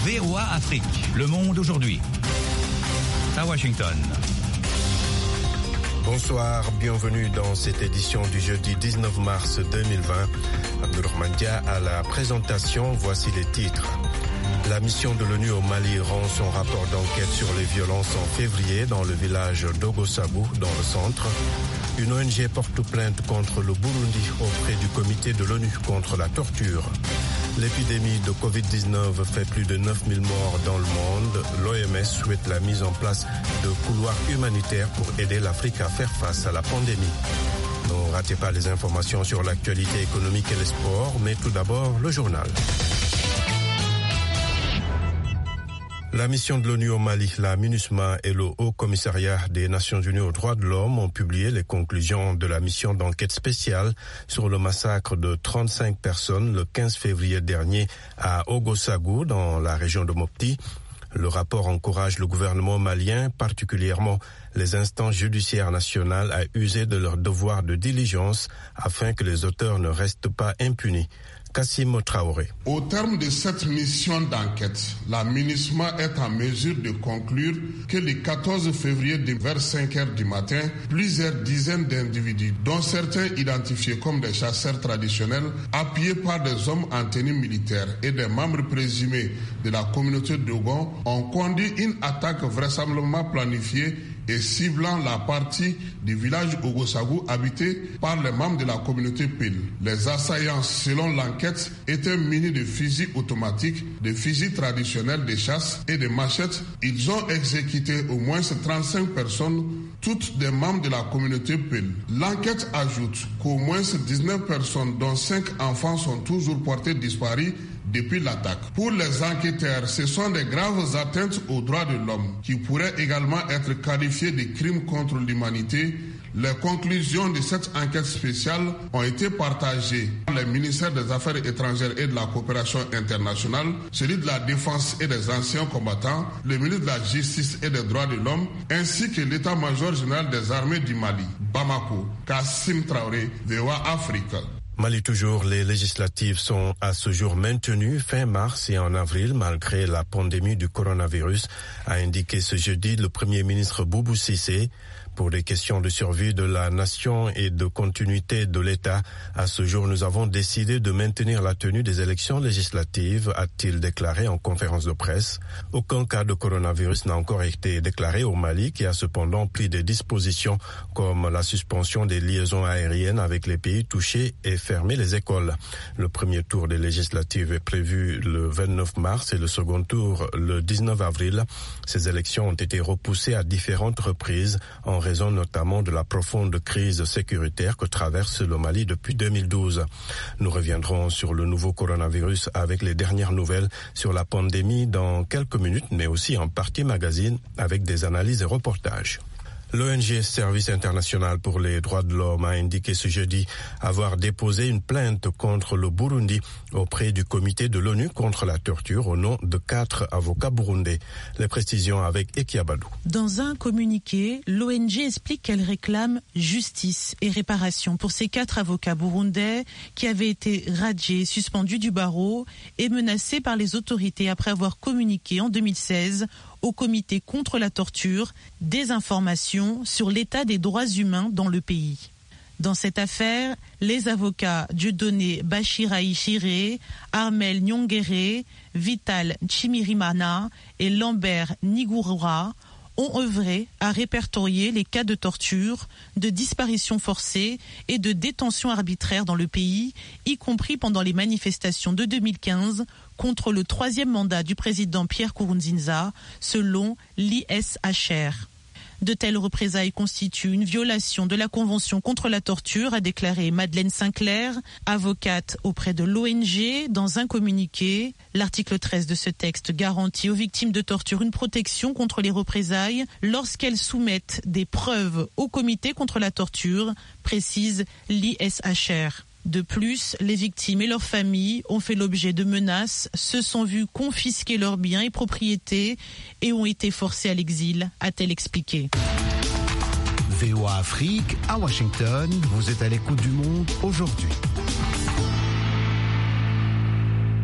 VOA Afrique, le monde aujourd'hui. À Washington. Bonsoir, bienvenue dans cette édition du jeudi 19 mars 2020. Abdulrahman Dia à la présentation, voici les titres. La mission de l'ONU au Mali rend son rapport d'enquête sur les violences en février dans le village d'Ogosagou, dans le centre. Une ONG porte plainte contre le Burundi auprès du comité de l'ONU contre la torture. L'épidémie de Covid-19 fait plus de 9000 morts dans le monde. L'OMS souhaite la mise en place de couloirs humanitaires pour aider l'Afrique à faire face à la pandémie. Ne ratez pas les informations sur l'actualité économique et les sports, mais tout d'abord le journal. La mission de l'ONU au Mali, la MINUSMA et le Haut Commissariat des Nations Unies aux droits de l'homme ont publié les conclusions de la mission d'enquête spéciale sur le massacre de 35 personnes le 15 février dernier à Ogosagou, dans la région de Mopti. Le rapport encourage le gouvernement malien, particulièrement les instances judiciaires nationales, à user de leur devoir de diligence afin que les auteurs ne restent pas impunis. Kassim Traoré. Au terme de cette mission d'enquête, la MINUSMA est en mesure de conclure que le 14 février vers 5 heures du matin, plusieurs dizaines d'individus, dont certains identifiés comme des chasseurs traditionnels, appuyés par des hommes en tenue militaire et des membres présumés de la communauté Dogon, ont conduit une attaque vraisemblablement planifiée et ciblant la partie du village Ogosagou habité par les membres de la communauté Pile. Les assaillants, selon l'enquête, étaient munis de fusils automatiques, de fusils traditionnels de chasse et de machettes. Ils ont exécuté au moins 35 personnes, toutes des membres de la communauté Pile. L'enquête ajoute qu'au moins 19 personnes, dont 5 enfants, sont toujours portées disparues depuis l'attaque. Pour les enquêteurs, ce sont des graves atteintes aux droits de l'homme qui pourraient également être qualifiées de crimes contre l'humanité. Les conclusions de cette enquête spéciale ont été partagées par le ministère des Affaires étrangères et de la coopération internationale, celui de la Défense et des anciens combattants, le ministre de la Justice et des droits de l'homme, ainsi que l'état-major général des armées du Mali. Bamako, Kassim Traoré, VOA Afrique. Mali toujours, les législatives sont à ce jour maintenues fin mars et en avril malgré la pandémie du coronavirus, a indiqué ce jeudi le Premier ministre Boubou Cissé. Pour des questions de survie de la nation et de continuité de l'État, à ce jour, nous avons décidé de maintenir la tenue des élections législatives, a-t-il déclaré en conférence de presse. Aucun cas de coronavirus n'a encore été déclaré au Mali, qui a cependant pris des dispositions comme la suspension des liaisons aériennes avec les pays touchés et fermer les écoles. Le premier tour des législatives est prévu le 29 mars et le second tour le 19 avril. Ces élections ont été repoussées à différentes reprises en raison notamment de la profonde crise sécuritaire que traverse le Mali depuis 2012. Nous reviendrons sur le nouveau coronavirus avec les dernières nouvelles sur la pandémie dans quelques minutes, mais aussi en partie magazine avec des analyses et reportages. L'ONG Service International pour les droits de l'homme a indiqué ce jeudi avoir déposé une plainte contre le Burundi auprès du comité de l'ONU contre la torture au nom de 4 avocats burundais. Les précisions avec Ekiabadou. Dans un communiqué, l'ONG explique qu'elle réclame justice et réparation pour ces 4 avocats burundais qui avaient été radiés, suspendus du barreau et menacés par les autorités après avoir communiqué en 2016 au comité contre la torture des informations sur l'état des droits humains dans le pays. Dans cette affaire, les avocats Dieudonné Bachiraï Chiré, Armel Nyongere, Vital Chimirimana et Lambert Nigurura ont œuvré à répertorier les cas de torture, de disparition forcée et de détention arbitraire dans le pays, y compris pendant les manifestations de 2015 contre le 3e mandat du président Pierre Nkurunziza, selon l'ISHR. De telles représailles constituent une violation de la Convention contre la torture, a déclaré Madeleine Sinclair, avocate auprès de l'ONG, dans un communiqué. L'article 13 de ce texte garantit aux victimes de torture une protection contre les représailles lorsqu'elles soumettent des preuves au comité contre la torture, précise l'ISHR. De plus, les victimes et leurs familles ont fait l'objet de menaces, se sont vus confisquer leurs biens et propriétés et ont été forcés à l'exil, a-t-elle expliqué. VOA Afrique, à Washington, vous êtes à l'écoute du monde aujourd'hui.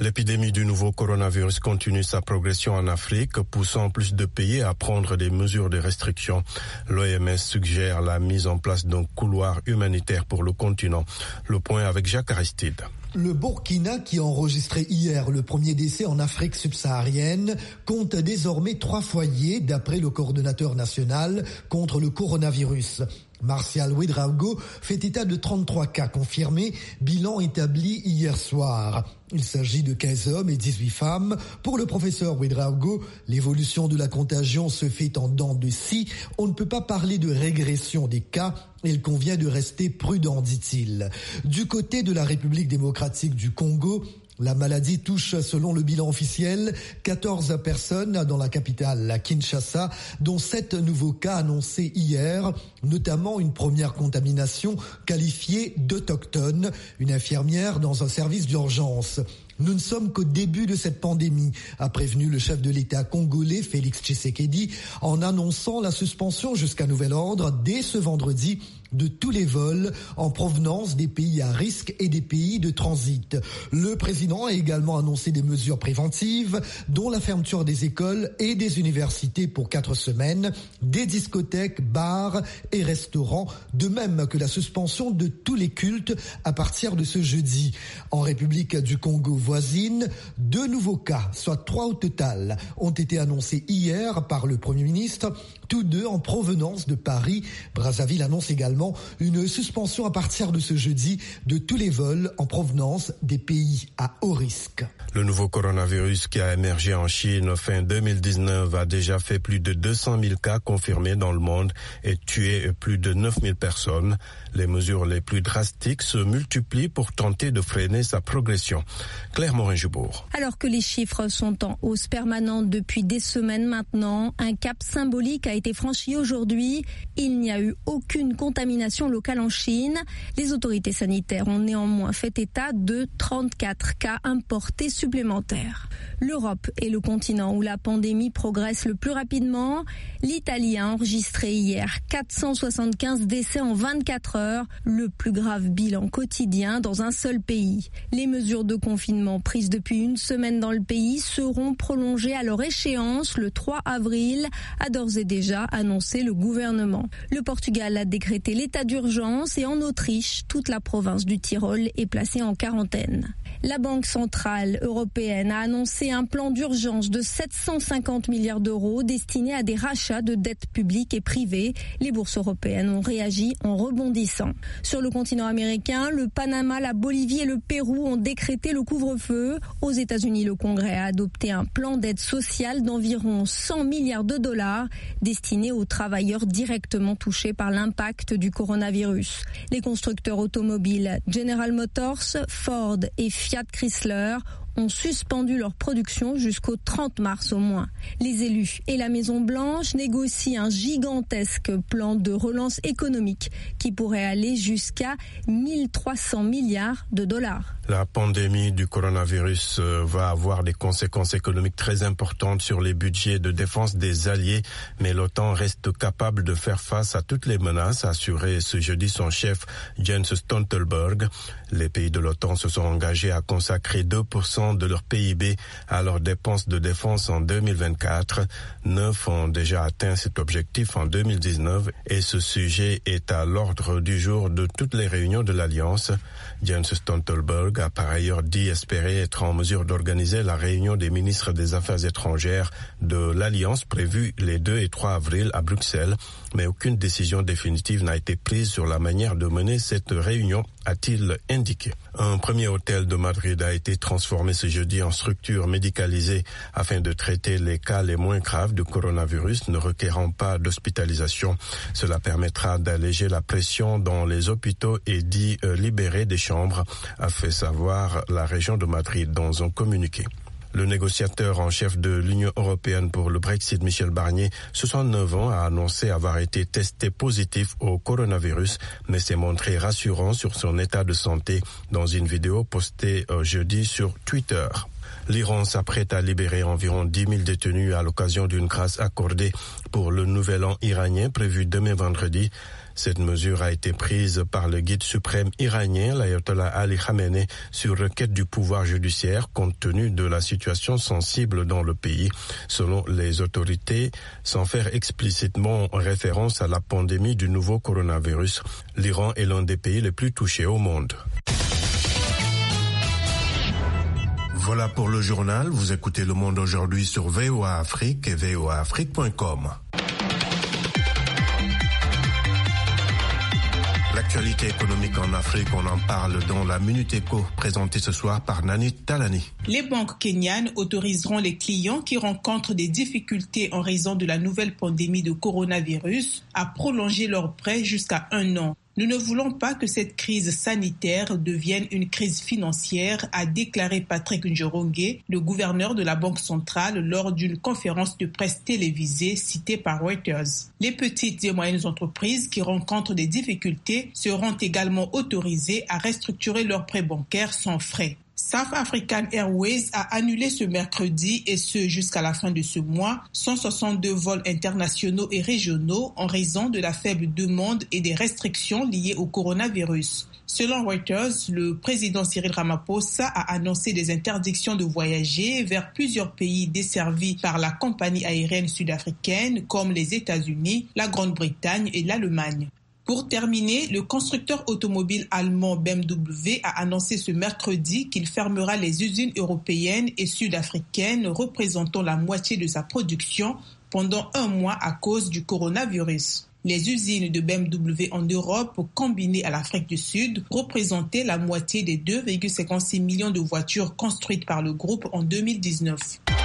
L'épidémie du nouveau coronavirus continue sa progression en Afrique, poussant plus de pays à prendre des mesures de restriction. L'OMS suggère la mise en place d'un couloir humanitaire pour le continent. Le point avec Jacques Aristide. Le Burkina, qui a enregistré hier le premier décès en Afrique subsaharienne, compte désormais 3 foyers, d'après le coordonnateur national contre le coronavirus. Martial Ouedraogo fait état de 33 cas confirmés, bilan établi hier soir. Il s'agit de 15 hommes et 18 femmes. Pour le professeur Ouedraogo, l'évolution de la contagion se fait en dents de scie. On ne peut pas parler de régression des cas. Il convient de rester prudent, dit-il. Du côté de la République démocratique du Congo, la maladie touche, selon le bilan officiel, 14 personnes dans la capitale, la Kinshasa, dont 7 nouveaux cas annoncés hier, notamment une première contamination qualifiée d'autochtone, une infirmière dans un service d'urgence. Nous ne sommes qu'au début de cette pandémie, a prévenu le chef de l'État congolais, Félix Tshisekedi, en annonçant la suspension jusqu'à nouvel ordre dès ce vendredi de tous les vols en provenance des pays à risque et des pays de transit. Le président a également annoncé des mesures préventives, dont la fermeture des écoles et des universités pour 4 semaines, des discothèques, bars et restaurants, de même que la suspension de tous les cultes à partir de ce jeudi. En République du Congo voisine, 2 nouveaux cas, soit 3 au total, ont été annoncés hier par le Premier ministre, tous 2 en provenance de Paris. Brazzaville annonce également une suspension à partir de ce jeudi de tous les vols en provenance des pays à haut risque. Le nouveau coronavirus qui a émergé en Chine fin 2019 a déjà fait plus de 200 000 cas confirmés dans le monde et tué plus de 9 000 personnes. Les mesures les plus drastiques se multiplient pour tenter de freiner sa progression. Claire Morin-Jubour. Alors que les chiffres sont en hausse permanente depuis des semaines maintenant, un cap symbolique a été franchi aujourd'hui. Il n'y a eu aucune contamination locale en Chine. Les autorités sanitaires ont néanmoins fait état de 34 cas importés supplémentaires. L'Europe est le continent où la pandémie progresse le plus rapidement. L'Italie a enregistré hier 475 décès en 24 heures, le plus grave bilan quotidien dans un seul pays. Les mesures de confinement prises depuis une semaine dans le pays seront prolongées à leur échéance le 3 avril, a d'ores et déjà annoncé le gouvernement. Le Portugal a décrété l'état d'urgence et en Autriche, toute la province du Tyrol est placée en quarantaine. La Banque centrale européenne a annoncé un plan d'urgence de 750 milliards d'euros destiné à des rachats de dettes publiques et privées. Les bourses européennes ont réagi en rebondissant. Sur le continent américain, le Panama, la Bolivie et le Pérou ont décrété le couvre-feu. Aux États-Unis, le Congrès a adopté un plan d'aide sociale d'environ 100 milliards de dollars destiné aux travailleurs directement touchés par l'impact du coronavirus. Les constructeurs automobiles General Motors, Ford et Fiat Chrysler ont suspendu leur production jusqu'au 30 mars au moins. Les élus et la Maison-Blanche négocient un gigantesque plan de relance économique qui pourrait aller jusqu'à 1300 milliards de dollars. La pandémie du coronavirus va avoir des conséquences économiques très importantes sur les budgets de défense des alliés, mais l'OTAN reste capable de faire face à toutes les menaces, a assuré ce jeudi son chef Jens Stoltenberg. Les pays de l'OTAN se sont engagés à consacrer 2% de leur PIB à leurs dépenses de défense en 2024. 9 ont déjà atteint cet objectif en 2019 et ce sujet est à l'ordre du jour de toutes les réunions de l'Alliance. Jens Stoltenberg a par ailleurs dit espérer être en mesure d'organiser la réunion des ministres des Affaires étrangères de l'Alliance prévue les 2 et 3 avril à Bruxelles, mais aucune décision définitive n'a été prise sur la manière de mener cette réunion, a-t-il indiqué. Un premier hôtel de Madrid a été transformé ce jeudi en structure médicalisée afin de traiter les cas les moins graves de coronavirus ne requérant pas d'hospitalisation. Cela permettra d'alléger la pression dans les hôpitaux et d'y libérer des chambres, a fait savoir la région de Madrid dans un communiqué. Le négociateur en chef de l'Union européenne pour le Brexit, Michel Barnier, 69 ans, a annoncé avoir été testé positif au coronavirus, mais s'est montré rassurant sur son état de santé dans une vidéo postée jeudi sur Twitter. L'Iran s'apprête à libérer environ 10 000 détenus à l'occasion d'une grâce accordée pour le nouvel an iranien prévu demain vendredi. Cette mesure a été prise par le guide suprême iranien, l'ayatollah Ali Khamenei, sur requête du pouvoir judiciaire compte tenu de la situation sensible dans le pays. Selon les autorités, sans faire explicitement référence à la pandémie du nouveau coronavirus, l'Iran est l'un des pays les plus touchés au monde. Voilà pour le journal. Vous écoutez Le Monde aujourd'hui sur VOA Afrique et voaafrique.com. L'actualité économique en Afrique, on en parle dans la Minute Éco, présentée ce soir par Nani Talani. Les banques kenyanes autoriseront les clients qui rencontrent des difficultés en raison de la nouvelle pandémie de coronavirus à prolonger leurs prêts jusqu'à 1 an. Nous ne voulons pas que cette crise sanitaire devienne une crise financière, a déclaré Patrick Njoroge, le gouverneur de la Banque centrale, lors d'une conférence de presse télévisée citée par Reuters. Les petites et moyennes entreprises qui rencontrent des difficultés seront également autorisées à restructurer leurs prêts bancaires sans frais. South African Airways a annulé ce mercredi et ce jusqu'à la fin de ce mois 162 vols internationaux et régionaux en raison de la faible demande et des restrictions liées au coronavirus. Selon Reuters, le président Cyril Ramaphosa a annoncé des interdictions de voyager vers plusieurs pays desservis par la compagnie aérienne sud-africaine comme les États-Unis, la Grande-Bretagne et l'Allemagne. Pour terminer, le constructeur automobile allemand BMW a annoncé ce mercredi qu'il fermera les usines européennes et sud-africaines représentant la moitié de sa production pendant 1 mois à cause du coronavirus. Les usines de BMW en Europe, combinées à l'Afrique du Sud, représentaient la moitié des 2,56 millions de voitures construites par le groupe en 2019.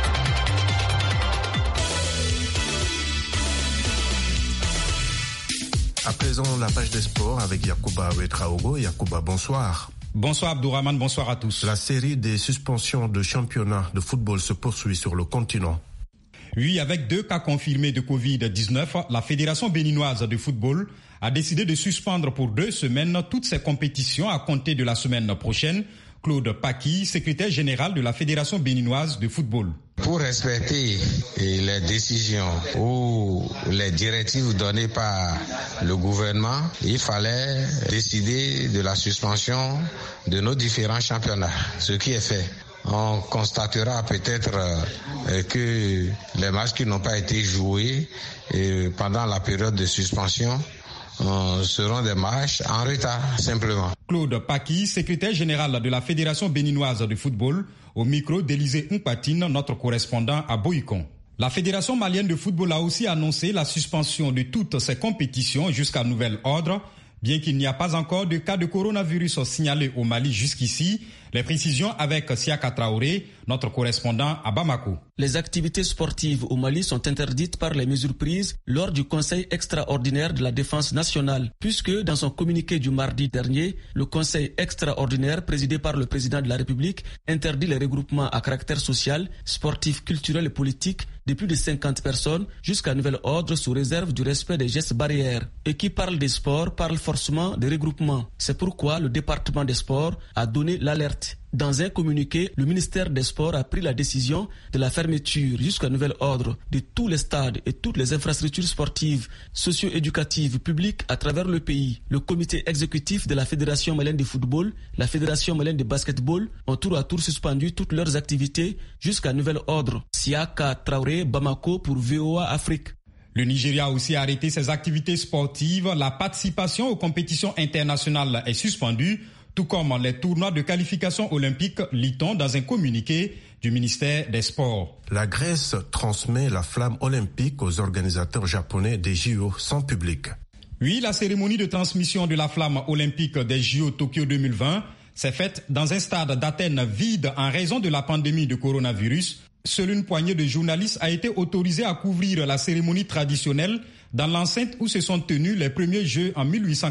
À présent, la page des sports avec Yacouba Ouetraogo. Yacouba, bonsoir. Bonsoir Abdourahmane, bonsoir à tous. La série des suspensions de championnat de football se poursuit sur le continent. Oui, avec 2 cas confirmés de Covid-19, la Fédération béninoise de football a décidé de suspendre pour 2 semaines toutes ses compétitions à compter de la semaine prochaine. Claude Paki, secrétaire général de la Fédération béninoise de football. Pour respecter les décisions ou les directives données par le gouvernement, il fallait décider de la suspension de nos différents championnats, ce qui est fait. On constatera peut-être que les matchs qui n'ont pas été joués pendant la période de suspension seront des matchs en retard, simplement. Claude Paki, secrétaire général de la Fédération béninoise de football, au micro d'Élysée Mpatine, notre correspondant à Boïcon. La Fédération malienne de football a aussi annoncé la suspension de toutes ses compétitions jusqu'à nouvel ordre. Bien qu'il n'y a pas encore de cas de coronavirus signalés au Mali jusqu'ici, les précisions avec Siaka Traoré, notre correspondant à Bamako. Les activités sportives au Mali sont interdites par les mesures prises lors du Conseil extraordinaire de la défense nationale, puisque dans son communiqué du mardi dernier, le Conseil extraordinaire présidé par le président de la République interdit les regroupements à caractère social, sportif, culturel et politique de plus de 50 personnes jusqu'à nouvel ordre sous réserve du respect des gestes barrières. Et qui parle des sports parle forcément des regroupements. C'est pourquoi le département des sports a donné l'alerte. Dans un communiqué, le ministère des Sports a pris la décision de la fermeture jusqu'à nouvel ordre de tous les stades et toutes les infrastructures sportives, socio-éducatives, publiques à travers le pays. Le comité exécutif de la Fédération malienne de football, la Fédération malienne de basketball ont tour à tour suspendu toutes leurs activités jusqu'à nouvel ordre. Siaka Traoré, Bamako pour VOA Afrique. Le Nigeria a aussi arrêté ses activités sportives. La participation aux compétitions internationales est suspendue, tout comme les tournois de qualification olympique, lit-on dans un communiqué du ministère des Sports. La Grèce transmet la flamme olympique aux organisateurs japonais des JO sans public. Oui, la cérémonie de transmission de la flamme olympique des JO Tokyo 2020 s'est faite dans un stade d'Athènes vide en raison de la pandémie de coronavirus. Seule une poignée de journalistes a été autorisée à couvrir la cérémonie traditionnelle dans l'enceinte où se sont tenus les premiers Jeux en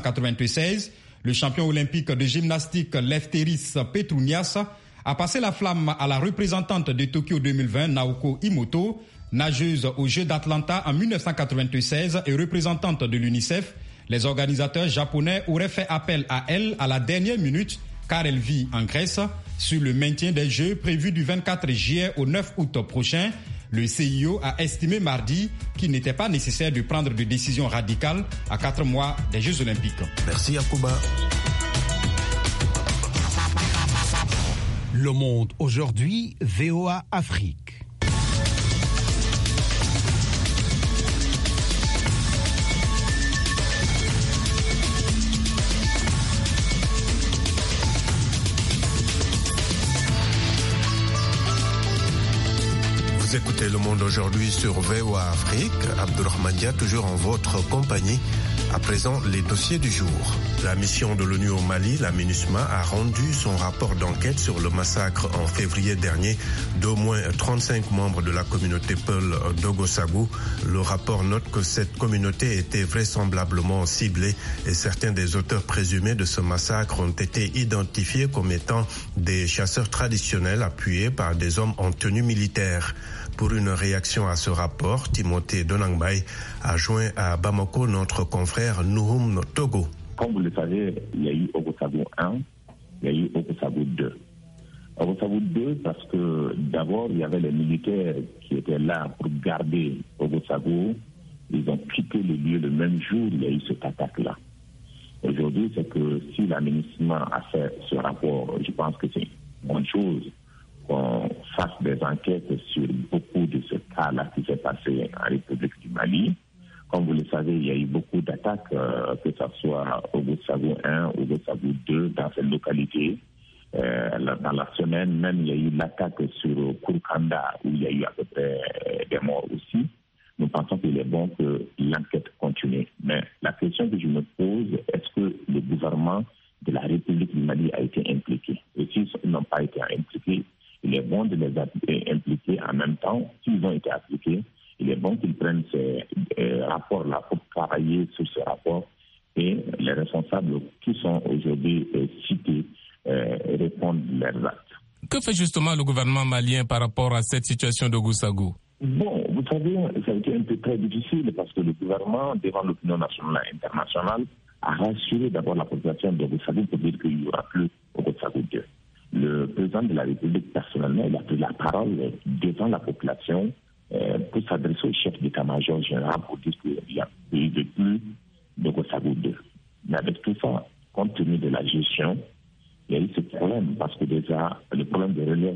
1896. Le champion olympique de gymnastique Lefteris Petrounias a passé la flamme à la représentante de Tokyo 2020, Naoko Imoto, nageuse aux Jeux d'Atlanta en 1996 et représentante de l'UNICEF. Les organisateurs japonais auraient fait appel à elle à la dernière minute, car elle vit en Grèce. Sur le maintien des Jeux prévus du 24 juillet au 9 août prochain, le CIO a estimé mardi qu'il n'était pas nécessaire de prendre de décisions radicales à 4 mois des Jeux Olympiques. Merci Yacouba. Le Monde aujourd'hui, VOA Afrique. Vous écoutez Le Monde aujourd'hui sur VOA Afrique. Abdourahmane Dia, toujours en votre compagnie. À présent, les dossiers du jour. La mission de l'ONU au Mali, la MINUSMA, a rendu son rapport d'enquête sur le massacre en février dernier d'au moins 35 membres de la communauté Peul d'Ogossagou. Le rapport note que cette communauté était vraisemblablement ciblée et certains des auteurs présumés de ce massacre ont été identifiés comme étant des chasseurs traditionnels appuyés par des hommes en tenue militaire. Pour une réaction à ce rapport, Timothée Donangbay a joint à Bamako notre confrère Nouhoum Togo. Comme vous le savez, il y a eu Ogossagou 1, il y a eu Ogossagou 2. Ogossagou 2 parce que d'abord, il y avait les militaires qui étaient là pour garder Ogossagou. Ils ont quitté le lieu le même jour, il y a eu cette attaque-là. Aujourd'hui, c'est que si la MINUSMA a fait ce rapport, je pense que c'est une bonne chose qu'on fasse des enquêtes sur beaucoup de ce cas-là qui s'est passé en République du Mali. Comme vous le savez, il y a eu beaucoup d'attaques, que ce soit au Ogossagou 1, au Ogossagou 2, dans cette localité. Dans la semaine, même, il y a eu l'attaque sur Kourkanda, où il y a eu à peu près des morts aussi. Nous pensons qu'il est bon que l'enquête continue. Mais la question que je me pose, est-ce que le gouvernement de la République du Mali a été impliqué? Et s'ils n'ont pas été impliqués, il est bon de les impliquer en même temps. S'ils ont été appliqués, il est bon qu'ils prennent ces rapports-là pour travailler sur ces rapports et les responsables qui sont aujourd'hui cités répondent leurs actes. Que fait justement le gouvernement malien par rapport à cette situation de Ogossagou? Bon, vous savez, ça a été un peu très difficile parce que le gouvernement, devant l'opinion nationale et internationale, a rassuré d'abord la population d'Ogossagou pour dire qu'il n'y aura plus Ogossagou 2. Le président de la République, personnellement, il a pris la parole devant la population pour s'adresser au chef d'état-major général pour dire qu'il n'y a plus d'Ogossagou 2. Mais avec tout ça, compte tenu de la gestion, il y a eu ce problème parce que déjà, le problème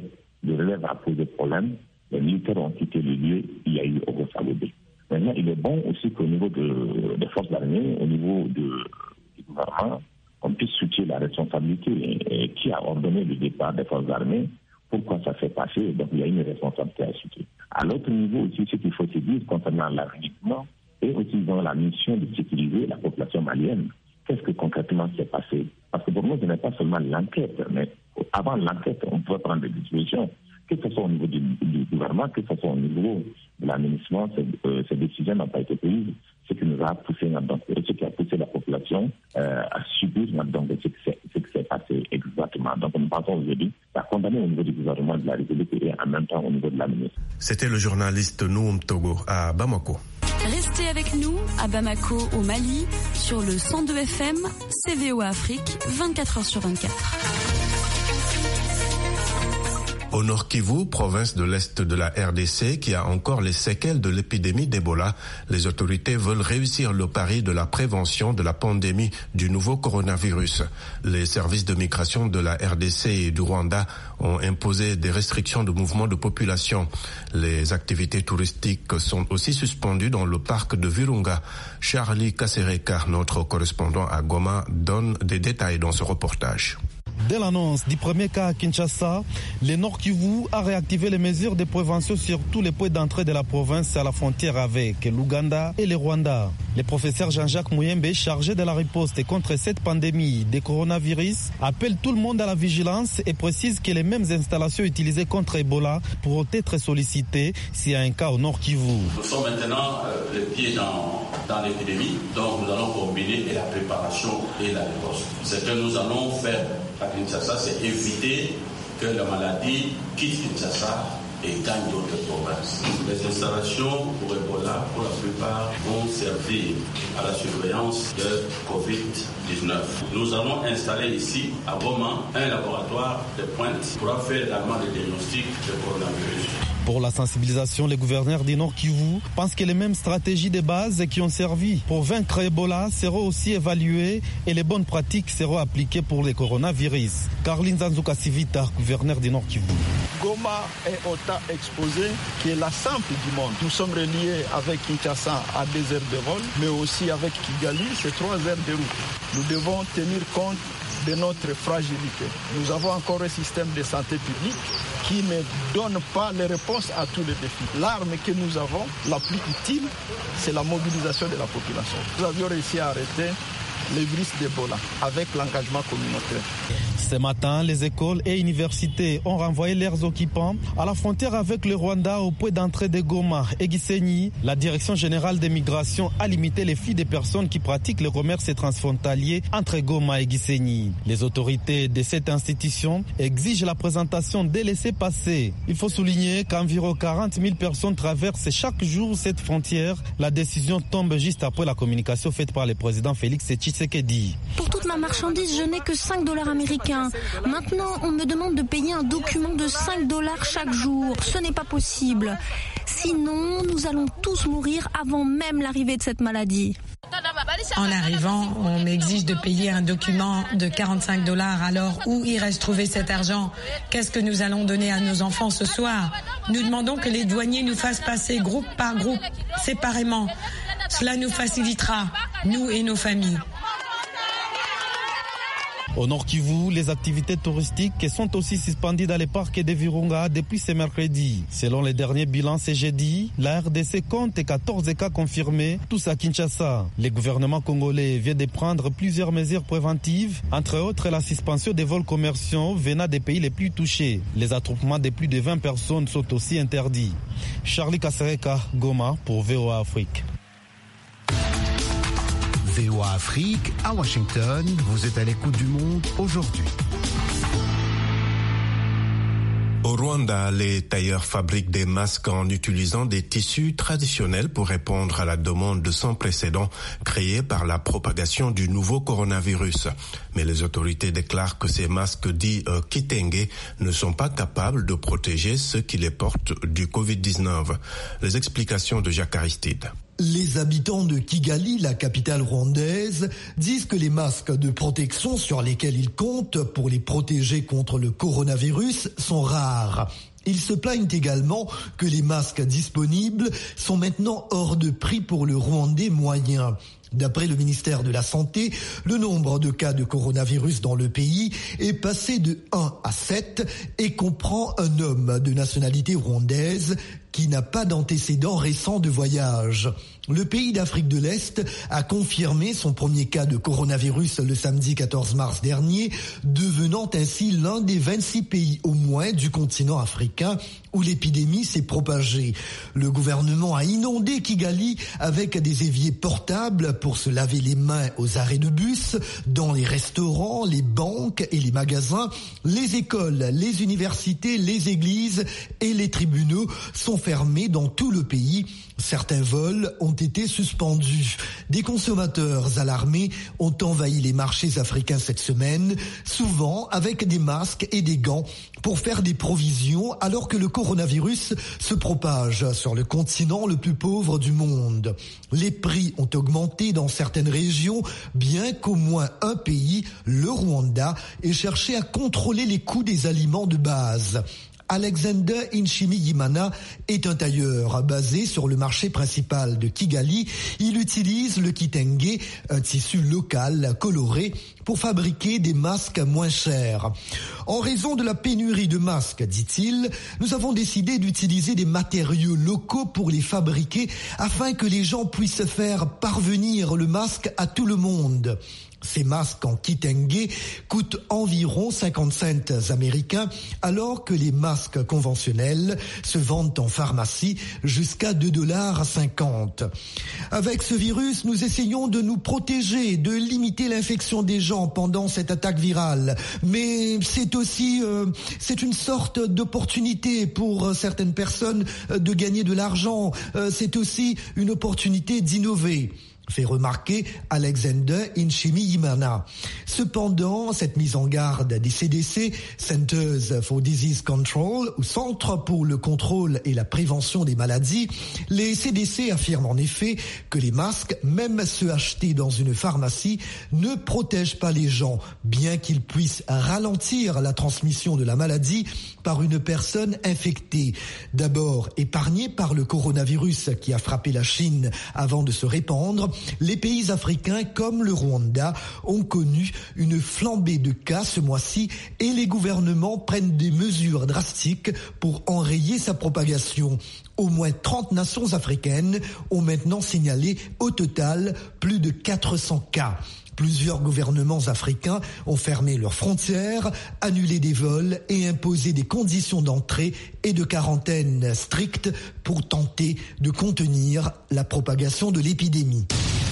de relève a posé problème. Les militaires ont quitté le lieu, il y a eu Ogossagou 2. Maintenant, il est bon aussi qu'au niveau des forces armées, au niveau du gouvernement, on puisse soutenir la responsabilité et qui a ordonné le départ des forces armées, pourquoi ça s'est passé, donc il y a une responsabilité à soutenir. À l'autre niveau aussi, ce qu'il faut se dire concernant l'avenir, et aussi dans la mission de sécuriser la population malienne, qu'est-ce que concrètement s'est passé? Parce que pour nous, ce n'est pas seulement l'enquête, mais avant l'enquête, on peut prendre des dispositions, que ce soit au niveau du gouvernement, que ce soit au niveau de l'administration, ces décisions n'ont pas été prises. Ce qui nous a poussé, ce qui a poussé la population à subir ce qui s'est passé exactement. Donc nous pensons aujourd'hui à condamner au niveau du gouvernement de la République et en même temps au niveau de la ministre. C'était le journaliste Nouhoum Togo à Bamako. Restez avec nous à Bamako au Mali sur le 102 FM, VOA Afrique, 24h sur 24. Au Nord Kivu, province de l'Est de la RDC, qui a encore les séquelles de l'épidémie d'Ebola, les autorités veulent réussir le pari de la prévention de la pandémie du nouveau coronavirus. Les services de migration de la RDC et du Rwanda ont imposé des restrictions de mouvement de population. Les activités touristiques sont aussi suspendues dans le parc de Virunga. Charlie Kasereka, notre correspondant à Goma, donne des détails dans ce reportage. Dès l'annonce du premier cas à Kinshasa, le Nord Kivu a réactivé les mesures de prévention sur tous les points d'entrée de la province à la frontière avec l'Ouganda et le Rwanda. Le professeur Jean-Jacques Mouyembe, chargé de la riposte contre cette pandémie de coronavirus, appelle tout le monde à la vigilance et précise que les mêmes installations utilisées contre Ebola pourront être sollicitées s'il y a un cas au Nord Kivu. Nous sommes maintenant les pieds dans l'épidémie, donc nous allons combiner la préparation et la riposte. Ce que nous allons faire à Kinshasa, c'est éviter que la maladie quitte Kinshasa et gagnent d'autres provinces. Les installations pour Ebola, pour la plupart, vont servir à la surveillance de Covid-19. Nous allons installer ici, à Goma, un laboratoire de pointe pour faire également le diagnostic de coronavirus. Pour la sensibilisation, les gouverneurs du Nord Kivu pensent que les mêmes stratégies de base qui ont servi pour vaincre Ebola seront aussi évaluées et les bonnes pratiques seront appliquées pour le coronavirus. Caroline Zanzuka Sivita, gouverneur du Nord Kivu. Goma est autant exposé que la simple du monde. Nous sommes reliés avec Kinshasa à 2 heures de vol, mais aussi avec Kigali, c'est 3 heures de route. Nous devons tenir compte de notre fragilité. Nous avons encore un système de santé publique qui ne donne pas les réponses à tous les défis. L'arme que nous avons, la plus utile, c'est la mobilisation de la population. Nous avions réussi à arrêter le virus d'Ebola avec l'engagement communautaire. Ce matin, les écoles et universités ont renvoyé leurs occupants à la frontière avec le Rwanda au point d'entrée de Goma et Gisenyi. La Direction générale des migrations a limité les flux des personnes qui pratiquent le commerce transfrontalier entre Goma et Gisenyi. Les autorités de cette institution exigent la présentation des laissez-passer. Il faut souligner qu'environ 40 000 personnes traversent chaque jour cette frontière. La décision tombe juste après la communication faite par le président Félix Tshisekedi. Pour toute ma marchandise, je n'ai que $5 américains. Maintenant, on me demande de payer un document de $5 chaque jour. Ce n'est pas possible. Sinon, nous allons tous mourir avant même l'arrivée de cette maladie. En arrivant, on m'exige de payer un document de $45. Alors, où irais-je trouver cet argent? Qu'est-ce que nous allons donner à nos enfants ce soir? Nous demandons que les douaniers nous fassent passer groupe par groupe, séparément. Cela nous facilitera, nous et nos familles. Au Nord Kivu, les activités touristiques sont aussi suspendues dans les parcs de Virunga depuis ce mercredi. Selon les derniers bilans ce jeudi, la RDC compte 14 cas confirmés, tous à Kinshasa. Le gouvernement congolais vient de prendre plusieurs mesures préventives, entre autres la suspension des vols commerciaux venant des pays les plus touchés. Les attroupements de plus de 20 personnes sont aussi interdits. Charlie Kasereka, Goma pour VOA Afrique. VOA Afrique, à Washington, vous êtes à l'écoute du monde aujourd'hui. Au Rwanda, les tailleurs fabriquent des masques en utilisant des tissus traditionnels pour répondre à la demande de sans précédent créée par la propagation du nouveau coronavirus. Mais les autorités déclarent que ces masques dits kitenge ne sont pas capables de protéger ceux qui les portent du Covid-19. Les explications de Jacques Aristide. Les habitants de Kigali, la capitale rwandaise, disent que les masques de protection sur lesquels ils comptent pour les protéger contre le coronavirus sont rares. Ils se plaignent également que les masques disponibles sont maintenant hors de prix pour le Rwandais moyen. D'après le ministère de la Santé, le nombre de cas de coronavirus dans le pays est passé de 1 à 7 et comprend un homme de nationalité rwandaise qui n'a pas d'antécédents récents de voyage. Le pays d'Afrique de l'Est a confirmé son premier cas de coronavirus le samedi 14 mars dernier, devenant ainsi l'un des 26 pays au moins du continent africain où l'épidémie s'est propagée. Le gouvernement a inondé Kigali avec des éviers portables pour se laver les mains aux arrêts de bus, dans les restaurants, les banques et les magasins. Les écoles, les universités, les églises et les tribunaux sont fermés dans tout le pays. Certains vols ont été suspendus. Des consommateurs alarmés ont envahi les marchés africains cette semaine, souvent avec des masques et des gants pour faire des provisions alors que le coronavirus se propage sur le continent le plus pauvre du monde. Les prix ont augmenté dans certaines régions, bien qu'au moins un pays, le Rwanda, ait cherché à contrôler les coûts des aliments de base. Alexander Inchimiyimana est un tailleur basé sur le marché principal de Kigali. Il utilise le kitenge, un tissu local coloré, pour fabriquer des masques moins chers. En raison de la pénurie de masques, dit-il, nous avons décidé d'utiliser des matériaux locaux pour les fabriquer afin que les gens puissent faire parvenir le masque à tout le monde. Ces masques en kitenge coûtent environ 50 cents américains, alors que les masques conventionnels se vendent en pharmacie jusqu'à $2,50. Avec ce virus, nous essayons de nous protéger, de limiter l'infection des gens pendant cette attaque virale. Mais c'est aussi, c'est une sorte d'opportunité pour certaines personnes de gagner de l'argent. C'est aussi une opportunité d'innover, fait remarquer Alexander Nchimiyimana. Cependant, cette mise en garde des CDC, Centers for Disease Control, ou Centre pour le contrôle et la prévention des maladies, les CDC affirment en effet que les masques, même ceux achetés dans une pharmacie, ne protègent pas les gens, bien qu'ils puissent ralentir la transmission de la maladie par une personne infectée. D'abord épargnée par le coronavirus qui a frappé la Chine avant de se répandre, les pays africains comme le Rwanda ont connu une flambée de cas ce mois-ci et les gouvernements prennent des mesures drastiques pour enrayer sa propagation. Au moins 30 nations africaines ont maintenant signalé au total plus de 400 cas. Plusieurs gouvernements africains ont fermé leurs frontières, annulé des vols et imposé des conditions d'entrée et de quarantaine strictes pour tenter de contenir la propagation de l'épidémie.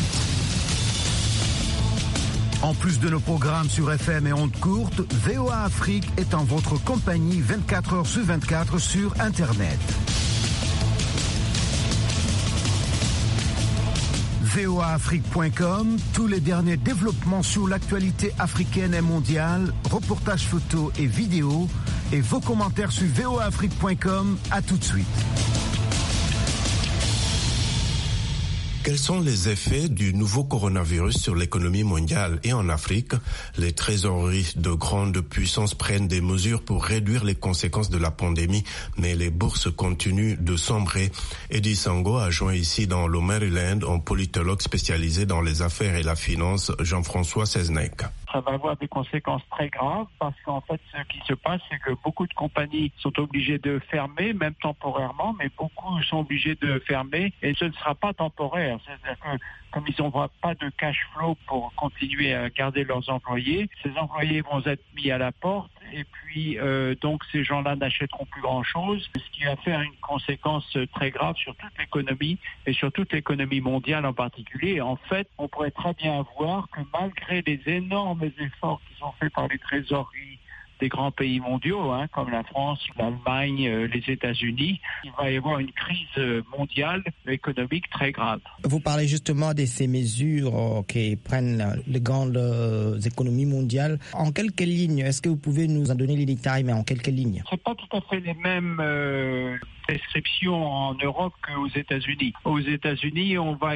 En plus de nos programmes sur FM et ondes courtes, VOA Afrique est en votre compagnie 24 heures sur 24 sur Internet. voaafrique.com, tous les derniers développements sur l'actualité africaine et mondiale, reportages photos et vidéos, et vos commentaires sur voaafrique.com. À tout de suite. Quels sont les effets du nouveau coronavirus sur l'économie mondiale et en Afrique? Les trésoreries de grandes puissances prennent des mesures pour réduire les conséquences de la pandémie, mais les bourses continuent de sombrer. Eddie Sango a joint ici dans le Maryland un politologue spécialisé dans les affaires et la finance, Jean-François Seznec. Ça va avoir des conséquences très graves parce qu'en fait, ce qui se passe, c'est que beaucoup de compagnies sont obligées de fermer, même temporairement, mais beaucoup sont obligées de fermer et ce ne sera pas temporaire. C'est-à-dire que comme ils n'ont pas de cash flow pour continuer à garder leurs employés, ces employés vont être mis à la porte et puis donc ces gens-là n'achèteront plus grand-chose, ce qui va faire une conséquence très grave sur toute l'économie et sur toute l'économie mondiale en particulier. En fait, on pourrait très bien voir que malgré les énormes efforts qui sont faits par les trésoreries des grands pays mondiaux, comme la France, l'Allemagne, les États-Unis, il va y avoir une crise mondiale économique très grave. Vous parlez justement de ces mesures qui prennent les grandes économies mondiales. En quelques lignes, est-ce que vous pouvez nous en donner les détails, mais en quelques lignes? C'est pas tout à fait les mêmes prescriptions en Europe qu'aux États-Unis. Aux États-Unis,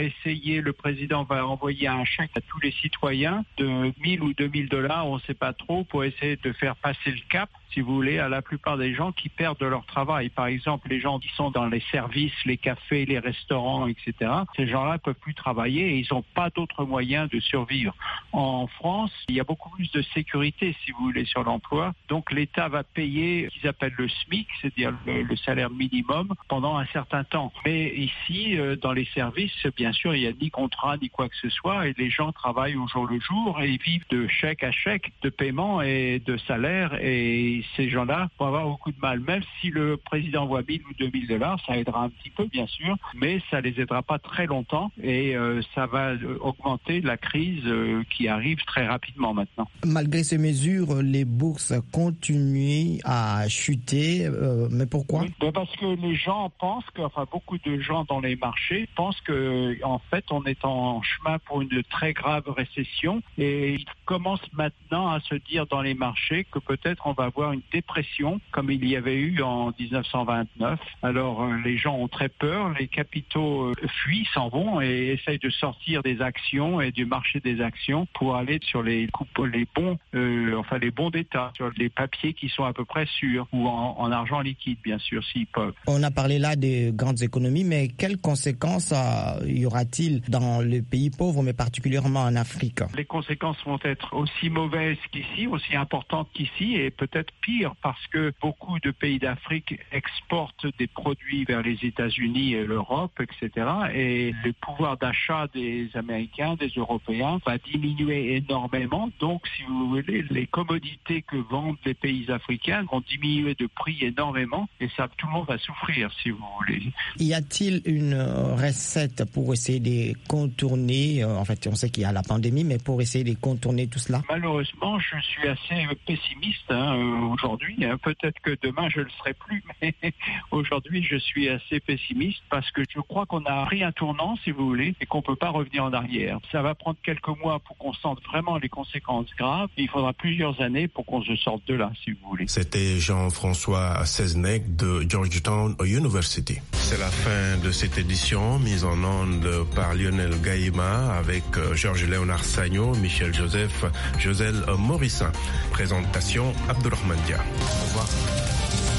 le président va envoyer un chèque à tous les citoyens de 1 000 ou 2 000 $, on ne sait pas trop, pour essayer de faire passer le cap, si vous voulez, à la plupart des gens qui perdent leur travail. Par exemple, les gens qui sont dans les services, les cafés, les restaurants, etc. Ces gens-là ne peuvent plus travailler et ils n'ont pas d'autres moyens de survivre. En France, il y a beaucoup plus de sécurité, si vous voulez, sur l'emploi. Donc l'État va payer ce qu'ils appellent le SMIC, c'est-à-dire le salaire minimum, pendant un certain temps. Mais ici, dans les services, bien sûr, il n'y a ni contrat, ni quoi que ce soit, et les gens travaillent au jour le jour et ils vivent de chèque à chèque, de paiement et de salaire, et ces gens-là vont avoir beaucoup de mal. Même si le président envoie 1 000 ou 2 000 $, ça aidera un petit peu, bien sûr, mais ça les aidera pas très longtemps et ça va augmenter la crise qui arrive très rapidement maintenant. Malgré ces mesures, les bourses continuent à chuter, mais pourquoi? Oui, parce que les gens pensent beaucoup de gens dans les marchés pensent que, en fait, on est en chemin pour une très grave récession et ils commencent maintenant à se dire dans les marchés que peut-être on va avoir une dépression comme il y avait eu en 1929. Alors les gens ont très peur, les capitaux fuient, s'en vont et essayent de sortir des actions et du marché des actions pour aller sur les bons d'État, sur les papiers qui sont à peu près sûrs ou en argent liquide, bien sûr, s'ils peuvent. On a parlé là des grandes économies, mais quelles conséquences y aura-t-il dans les pays pauvres, mais particulièrement en Afrique? Les conséquences vont être aussi mauvaises qu'ici, aussi importantes qu'ici et peut-être pire parce que beaucoup de pays d'Afrique exportent des produits vers les États-Unis et l'Europe, etc. Et le pouvoir d'achat des Américains, des Européens va diminuer énormément. Donc, si vous voulez, les commodités que vendent les pays africains vont diminuer de prix énormément et ça, tout le monde va souffrir, si vous voulez. Y a-t-il une recette pour essayer de contourner, en fait, on sait qu'il y a la pandémie, mais pour essayer de contourner tout cela? Malheureusement, je suis assez pessimiste aujourd'hui. Peut-être que demain, je ne le serai plus, mais aujourd'hui, je suis assez pessimiste parce que je crois qu'on a pris un tournant, si vous voulez, et qu'on ne peut pas revenir en arrière. Ça va prendre quelques mois pour qu'on sente vraiment les conséquences graves. Il faudra plusieurs années pour qu'on se sorte de là, si vous voulez. C'était Jean-François Seznec de Georgetown University. C'est la fin de cette édition mise en onde par Lionel Gaïma avec Georges-Léonard Sagno, Michel Joseph, Joselle Morissin. Présentation Abdourahmane Dia. Au revoir.